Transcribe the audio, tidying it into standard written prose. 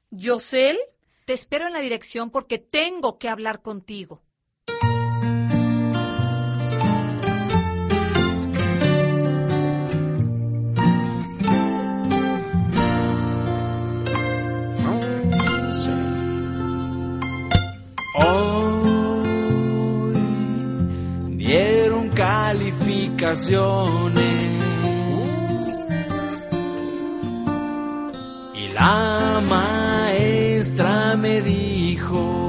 Yosel, te espero en la dirección porque tengo que hablar contigo. Hoy dieron calificaciones y la maestra me dijo: